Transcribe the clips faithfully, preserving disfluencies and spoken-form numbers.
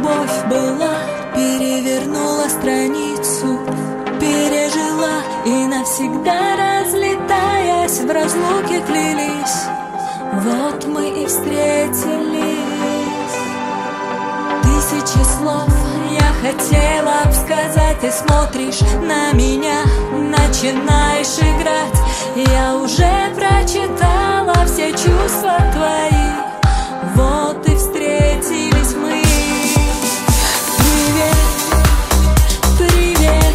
любовь была, перевернула страницу, пережила и навсегда, разлетаясь, в разлуке клялись. Вот мы и встретились. Тысячи слов я хотела б сказать, ты смотришь на меня, начинаешь играть. Я уже прочитала все чувства твои. Вот и встретились мы. Привет, привет.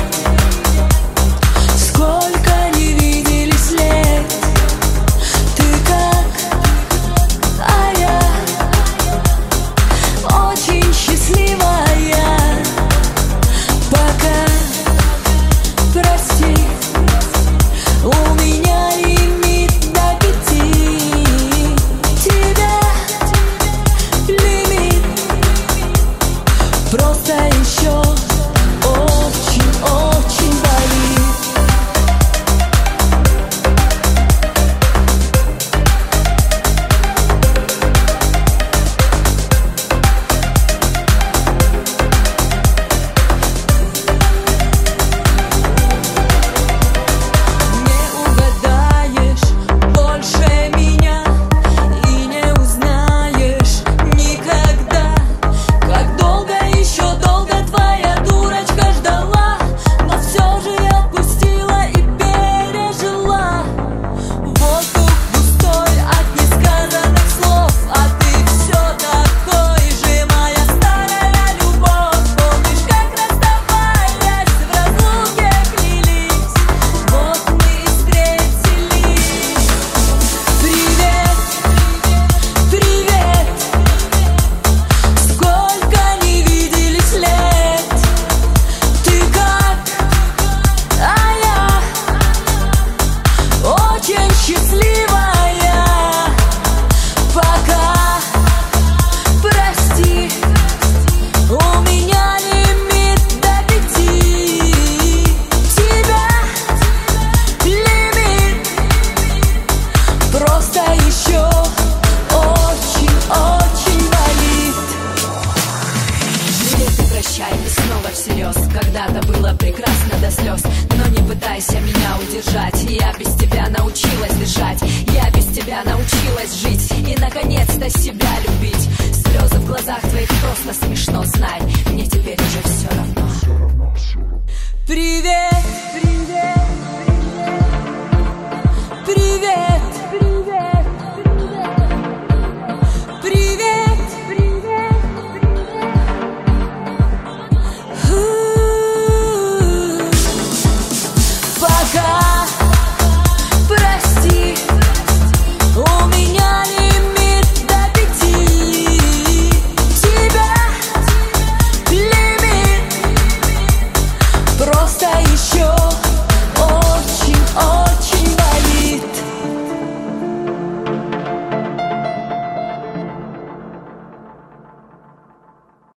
Сколько не виделись лет. Ты как, а я очень счастливая. Пока, прости, у меня лимит до пяти. Тебя лимит просто еще очень-очень болит. Не угадаешь больше меня и не узнаешь никогда, как долго, еще долго твоя дурочка ждала, но все же я отпустила и пережила. Воздух пустой от несказанных слов, а ты все такой же, моя старая любовь. Помнишь, как расставаясь, в разлуке клялись. Вот мы и встретились. Привет, привет. Сколько не виделись лет. Ты как, а я очень счастливая. Пока, прости, у меня лимит до пяти. Тебя лимит просто еще очень-очень болит. Привет и прощай, и снова всерьез. Когда-то было прекрасно до слез, но не пытайся меня удержать. Я без тебя научилась дышать, я без тебя научилась жить и наконец-то себя любить. Слезы в глазах твоих просто смешно, знай, мне теперь уже все